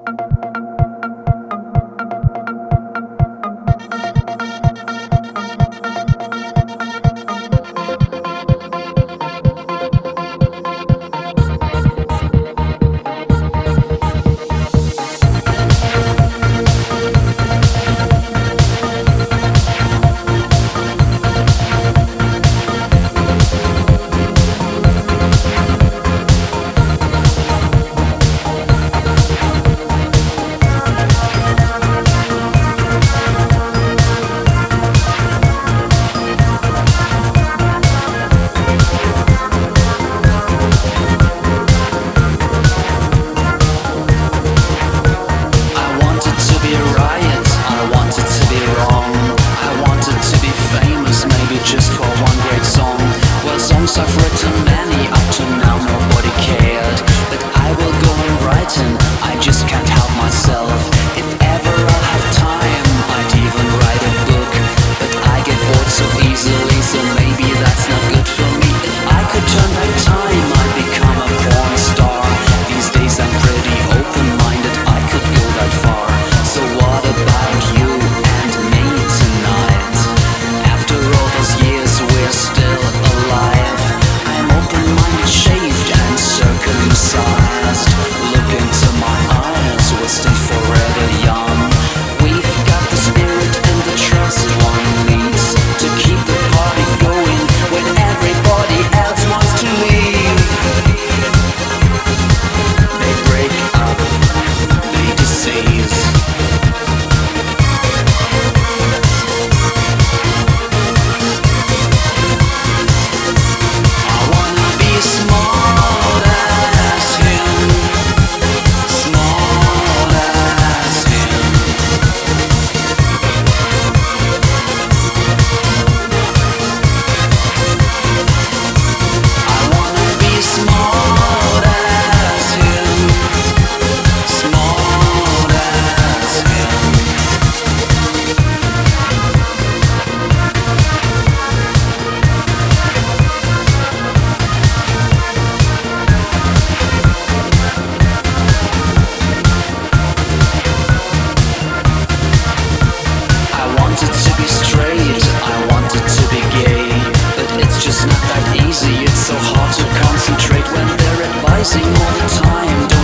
Just for one great song. Well, songs I've written many, up to now nobody cared. But I will go on writing, I just can't help myself. If ever I'll have time, I'd even write a book. But I get bored so easily, so maybe that's not good for me. If I could turn back time, I'd become a porn star. These days I'm pretty open-minded, I could go that far. So what about you and me tonight? After all those years we're still alive. I'm open-minded, shaved and circumcised. Look into my eyes, we'll stay forever young. We've got the spirit and the trust one needs to keep the party going when everybody else wants to leave. They break up, they decease. It's just not that easy, it's so hard to concentrate when they're advising all the time.